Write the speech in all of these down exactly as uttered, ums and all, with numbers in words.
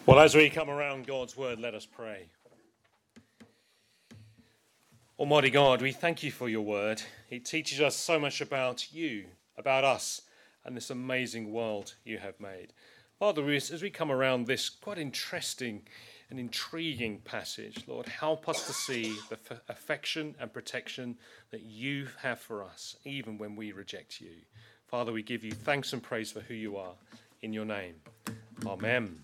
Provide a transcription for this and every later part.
Well, as we come around God's word, let us pray. Almighty God, we thank you for your word. It teaches us so much about you, about us, and this amazing world you have made. Father, as we come around this quite interesting and intriguing passage, Lord, help us to see the f- affection and protection that you have for us, even when we reject you. Father, we give you thanks and praise for who you are. In your name, amen.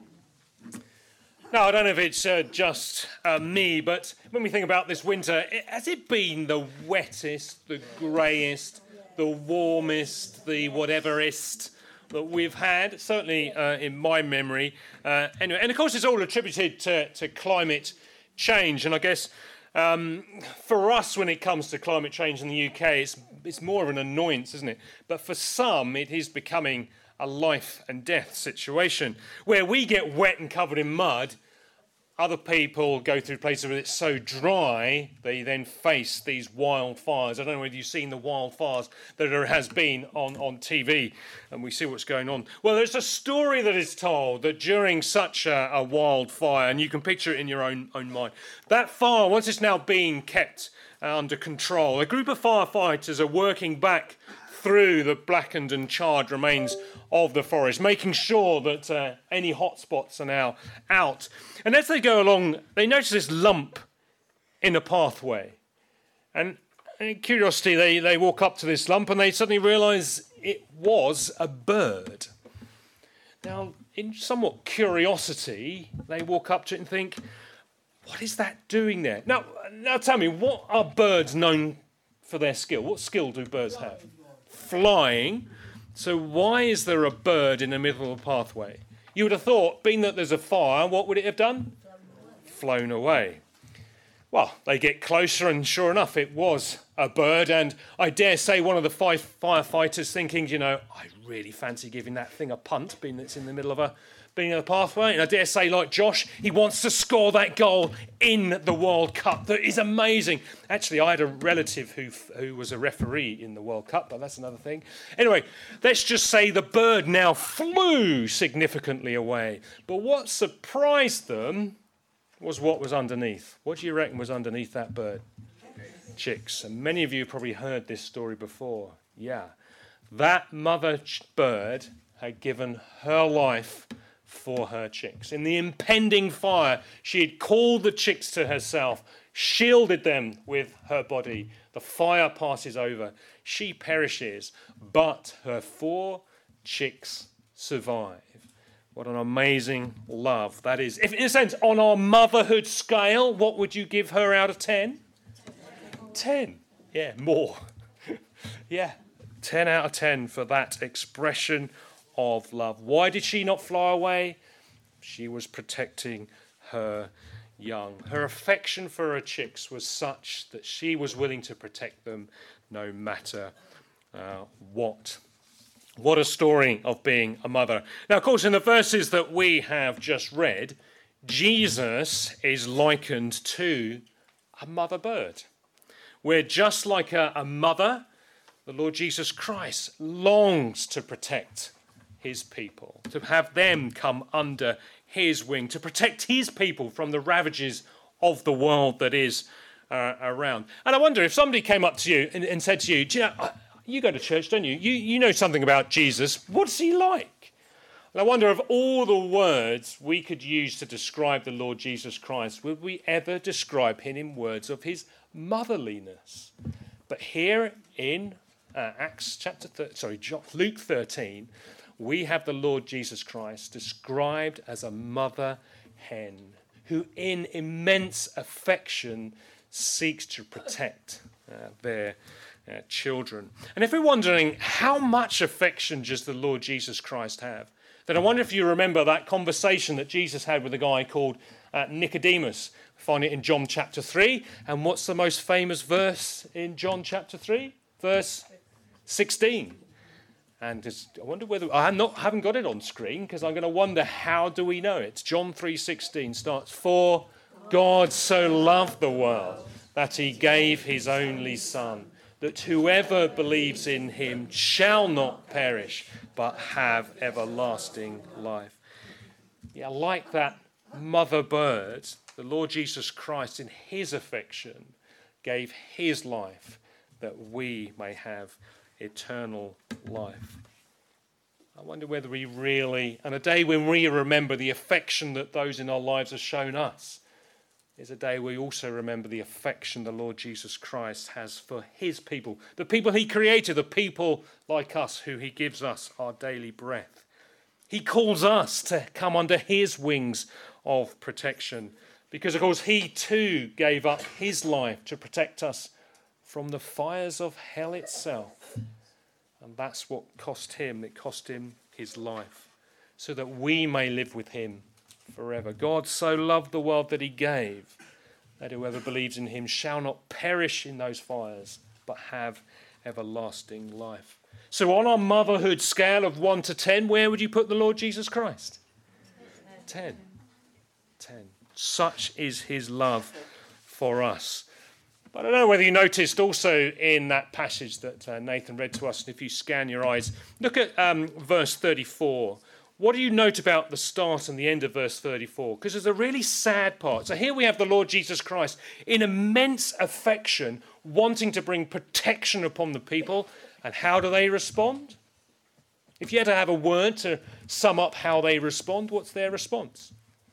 Now, I don't know if it's uh, just uh, me, but when we think about this winter, it, has it been the wettest, the greyest, the warmest, the whateverest that we've had? Certainly uh, in my memory. Uh, anyway, and of course, it's all attributed to, to climate change. And I guess um, for us, when it comes to climate change in the U K, it's, it's more of an annoyance, isn't it? But for some, it is becoming a life and death situation where we get wet and covered in mud. Other people go through places where it's so dry, they then face these wildfires. I don't know whether you've seen the wildfires that there has been on, on T V, and we see what's going on. Well, there's a story that is told that during such a, a wildfire, and you can picture it in your own, own mind, that fire, once it's now being kept uh, under control, a group of firefighters are working back through the blackened and charred remains of the forest, making sure that uh, any hot spots are now out. And as they go along, they notice this lump in a pathway. And in curiosity, they, they walk up to this lump and they suddenly realise it was a bird. Now, in somewhat curiosity, they walk up to it and think, what is that doing there? Now, now tell me, what are birds known for their skill? What skill do birds have? Flying. So why is there a bird in the middle of the pathway? You would have thought, being that there's a fire, what would it have done? Flown away. Well, they get closer and sure enough, it was a bird. And I dare say one of the five firefighters thinking, you know, I really fancy giving that thing a punt, being that it's in the middle of a being in the pathway. And I dare say, like Josh, he wants to score that goal in the World Cup. That is amazing. Actually, I had a relative who who was a referee in the World Cup, but that's another thing. Anyway, let's just say the bird now flew significantly away. But what surprised them was what was underneath. What do you reckon was underneath that bird? Chicks. And many of you have probably heard this story before. Yeah. That mother bird had given her life for her chicks. In the impending fire, she had called the chicks to herself, shielded them with her body. The fire passes over. She perishes, but her four chicks survive. What an amazing love that is. If, in a sense, on our motherhood scale, what would you give her out of ten? ten. Yeah, more. Yeah, ten out of ten for that expression of love. Why did she not fly away? She was protecting her young. Her affection for her chicks was such that she was willing to protect them no matter uh, what. What a story of being a mother. Now, of course, in the verses that we have just read, Jesus is likened to a mother bird, where just like a, a mother, the Lord Jesus Christ longs to protect his people, to have them come under his wing, to protect his people from the ravages of the world that is uh, around. And I wonder if somebody came up to you and, and said to you, do you know, you go to church, don't you? You you know something about Jesus. What's he like? And I wonder if all the words we could use to describe the Lord Jesus Christ, would we ever describe him in words of his motherliness? But here in uh, Acts chapter, thir- sorry, Luke thirteen, we have the Lord Jesus Christ described as a mother hen who in immense affection seeks to protect uh, their uh, children. And if we're wondering how much affection does the Lord Jesus Christ have, then I wonder if you remember that conversation that Jesus had with a guy called uh, Nicodemus. We find it in John chapter three. And what's the most famous verse in John chapter three? Verse sixteen. And just, I wonder whether, I not, haven't got it on screen because I'm going to wonder how do we know it. John three sixteen starts, for God so loved the world that he gave his only son, that whoever believes in him shall not perish, but have everlasting life. Yeah, like that mother bird, the Lord Jesus Christ in his affection gave his life that we may have eternal life. I wonder whether we really, and a day when we remember the affection that those in our lives have shown us, is a day we also remember the affection the Lord Jesus Christ has for his people, the people he created, the people like us who he gives us our daily breath. He calls us to come under his wings of protection because, of course, he too gave up his life to protect us from the fires of hell itself. And that's what cost him. It cost him his life so that we may live with him forever. God so loved the world that he gave that whoever believes in him shall not perish in those fires but have everlasting life. So on our motherhood scale of one to ten, where would you put the Lord Jesus Christ? Ten. Ten. Such is his love for us. But I don't know whether you noticed also in that passage that uh, Nathan read to us, and if you scan your eyes, look at um, verse thirty-four. What do you note about the start and the end of verse thirty-four? Because there's a really sad part. So here we have the Lord Jesus Christ in immense affection, wanting to bring protection upon the people. And how do they respond? If you had to have a word to sum up how they respond, what's their response?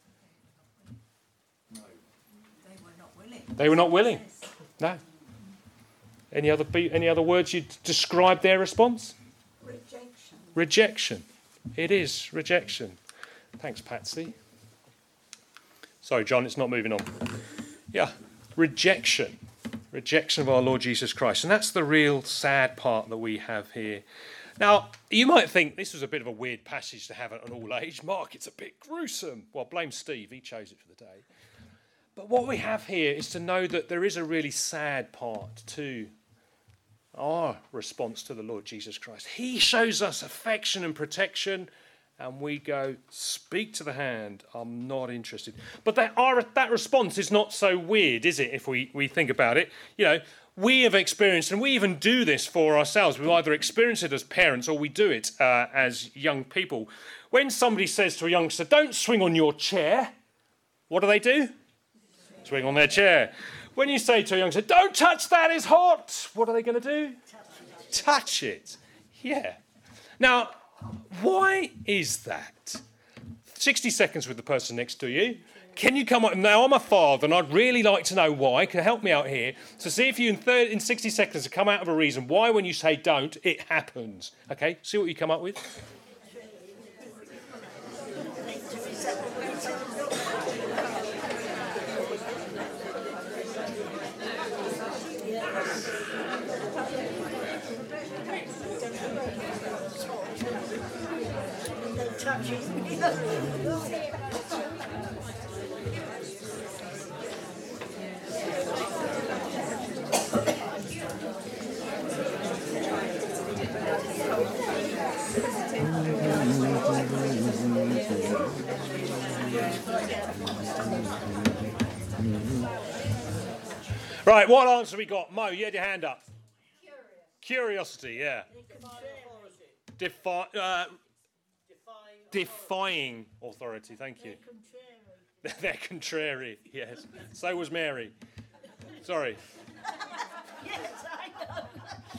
No. They were not willing. They were not willing. No. Any other any other words you'd describe their response? Rejection. Rejection. It is rejection. Thanks, Patsy. Sorry, John, it's not moving on. Yeah, rejection. Rejection of our Lord Jesus Christ. And that's the real sad part that we have here. Now, you might think this was a bit of a weird passage to have at an all age. Mark, it's a bit gruesome. Well, blame Steve. He chose it for the day. But what we have here is to know that there is a really sad part to our response to the Lord Jesus Christ. He shows us affection and protection, and we go, speak to the hand, I'm not interested. But that, our, that response is not so weird, is it, if we, we think about it? You know, we have experienced, and we even do this for ourselves. We either experience it as parents or we do it uh, as young people. When somebody says to a youngster, don't swing on your chair, what do they do? Swing on their chair. When you say to a youngster, don't touch that, it's hot, what are they going to do? Touch it. Touch it. Yeah. Now, why is that? sixty seconds with the person next to you. Can you come up? Now, I'm a father, and I'd really like to know why. Can you help me out here? So see if you, in, thirty, in sixty seconds, come out of a reason why when you say don't, it happens. Okay, see what you come up with. Right, what answer we got? Mo, you had your hand up. Curious. Curiosity, yeah. Defi- uh, defying authority, thank you. They're contrary. They're contrary, yes. So was Mary. Sorry. Yes, I know.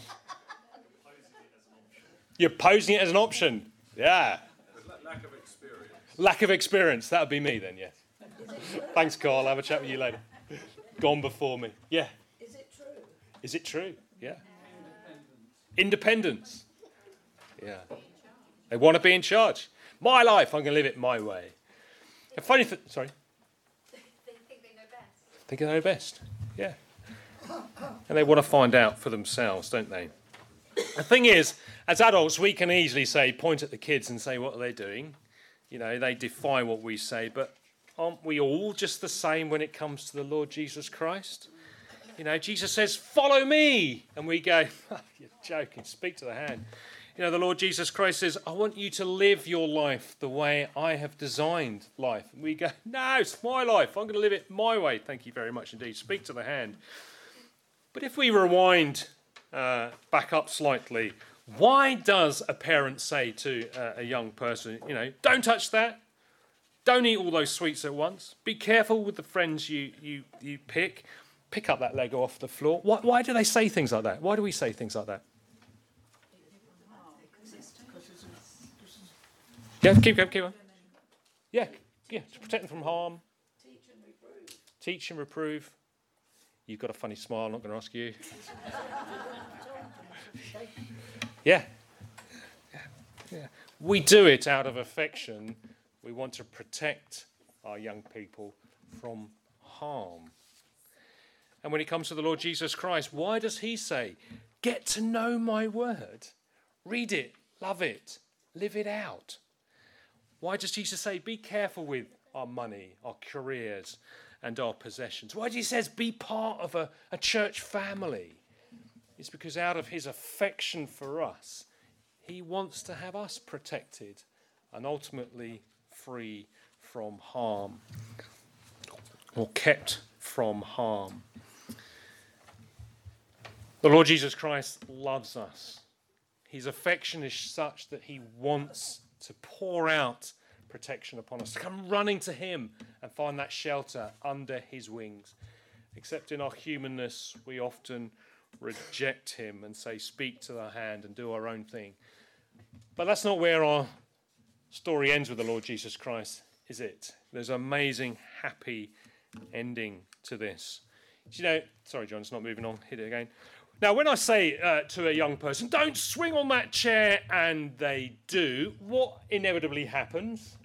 You're posing it as an option. Yeah. Lack of experience. Lack of experience. That would be me then, yes. Thanks, Carl. I'll have a chat with you later. Gone before me. Yeah. Is it true? Is it true? Yeah. Independence. Yeah. They want to be in charge. My life, I'm going to live it my way. A funny thing, sorry. They think they know best. Think they know best. Yeah. And they want to find out for themselves, don't they? The thing is, as adults, we can easily say, point at the kids and say, what are they doing? You know, they defy what we say, but aren't we all just the same when it comes to the Lord Jesus Christ? You know, Jesus says, follow me. And we go, oh, you're joking, speak to the hand. You know, the Lord Jesus Christ says, I want you to live your life the way I have designed life. And we go, no, it's my life. I'm going to live it my way. Thank you very much indeed. Speak to the hand. But if we rewind uh, back up slightly, why does a parent say to uh, a young person, you know, don't touch that? Don't eat all those sweets at once. Be careful with the friends you, you, you pick. Pick up that Lego off the floor. Why, why do they say things like that? Why do we say things like that? Yeah, keep going, keep going. Yeah, yeah, to protect them from harm. Teach and reprove. Teach and reprove. You've got a funny smile, I'm not going to ask you. Yeah. yeah. Yeah. We do it out of affection. We want to protect our young people from harm. And when it comes to the Lord Jesus Christ, why does he say, get to know my word, read it, love it, live it out? Why does Jesus say, be careful with our money, our careers, and our possessions? Why does he say, be part of a, a church family? It's because out of his affection for us, he wants to have us protected and ultimately free from harm, or kept from harm. The Lord Jesus Christ loves us. His affection is such that he wants to pour out protection upon us, to come running to him and find that shelter under his wings. Except in our humanness, we often reject him and say, speak to the hand and do our own thing. But that's not where our story ends with the Lord Jesus Christ, is it? There's an amazing, happy ending to this. You know, sorry, John, it's not moving on. Hit it again. Now, when I say uh, to a young person, don't swing on that chair, and they do, what inevitably happens?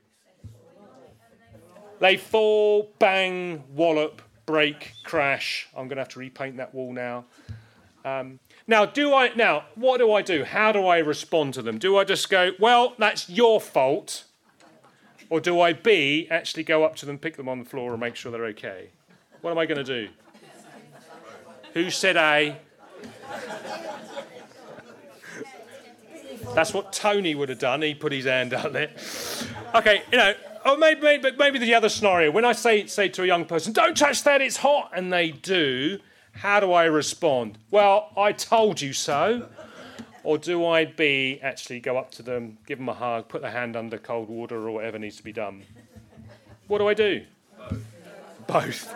They fall, bang, wallop, break, crash. I'm going to have to repaint that wall now. Um, now, do I? Now, what do I do? How do I respond to them? Do I just go, well, that's your fault? Or do I, B, actually go up to them, pick them on the floor, and make sure they're okay? What am I going to do? Who said A? That's what Tony would have done. He put his hand up there. Okay, you know, or maybe, maybe, maybe the other scenario. When I say say to a young person, don't touch that, it's hot, and they do, how do I respond? Well, I told you so. Or do I, B, actually go up to them, give them a hug, put their hand under cold water or whatever needs to be done? What do I do? Both. Both.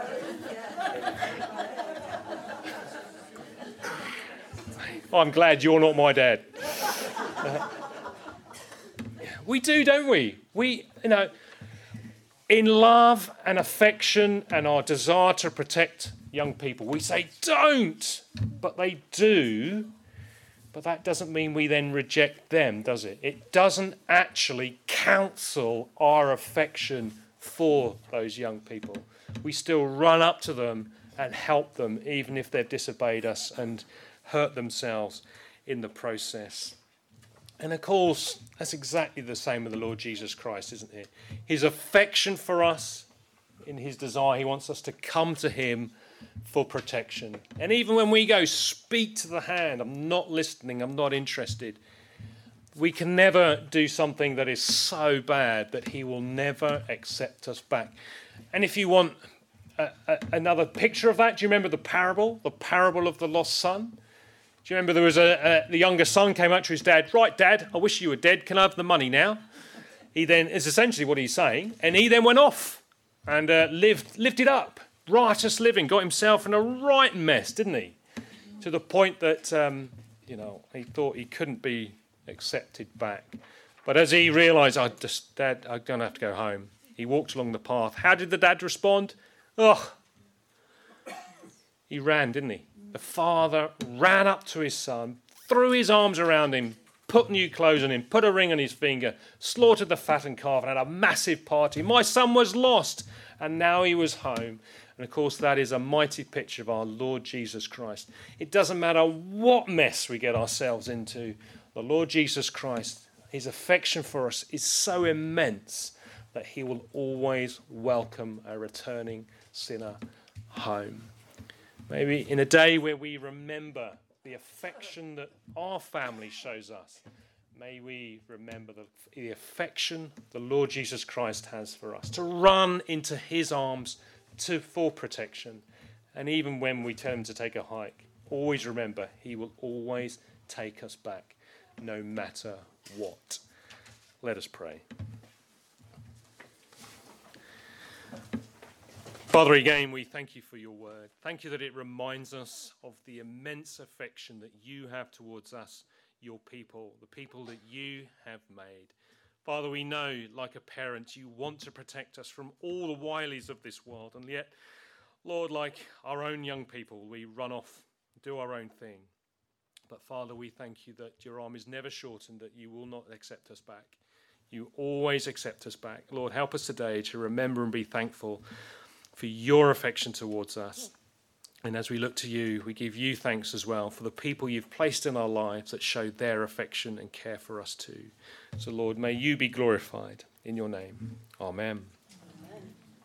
Oh, I'm glad you're not my dad. Uh, we do, don't we? We, you know, in love and affection and our desire to protect young people, we say, don't, but they do. But that doesn't mean we then reject them, does it? It doesn't actually cancel our affection for those young people. We still run up to them and help them, even if they've disobeyed us and hurt themselves in the process. And of course, that's exactly the same with the Lord Jesus Christ, isn't it? His affection for us, in his desire, he wants us to come to him for protection. And even when we go, speak to the hand, I'm not listening, I'm not interested, we can never do something that is so bad that he will never accept us back. And if you want a, a, another picture of that, do you remember the parable, the parable of the lost son? Do you remember there was a, a the younger son came up to his dad, right, Dad, I wish you were dead, can I have the money now? He then, is essentially what he's saying, and he then went off and uh, lived, lived it up. Riotous living, got himself in a right mess, didn't he? To the point that, um, you know, he thought he couldn't be accepted back. But as he realised, I just, Dad, I'm going to have to go home, he walked along the path. How did the dad respond? Oh, he ran, didn't he? The father ran up to his son, threw his arms around him, put new clothes on him, put a ring on his finger, slaughtered the fattened calf and had a massive party. My son was lost and now he was home. And of course that is a mighty picture of our Lord Jesus Christ. It doesn't matter what mess we get ourselves into, the Lord Jesus Christ, his affection for us is so immense that he will always welcome a returning sinner home. Maybe in a day where we remember the affection that our family shows us, may we remember the, the affection the Lord Jesus Christ has for us, to run into his arms to, for protection. And even when we tell him to take a hike, always remember he will always take us back, no matter what. Let us pray. Father, again, we thank you for your word. Thank you that it reminds us of the immense affection that you have towards us, your people, the people that you have made. Father, we know, like a parent, you want to protect us from all the wilies of this world. And yet, Lord, like our own young people, we run off, do our own thing. But Father, we thank you that your arm is never shortened, that you will not accept us back. You always accept us back. Lord, help us today to remember and be thankful for your affection towards us. And as we look to you, we give you thanks as well for the people you've placed in our lives that show their affection and care for us too. So Lord, may you be glorified in your name. Amen.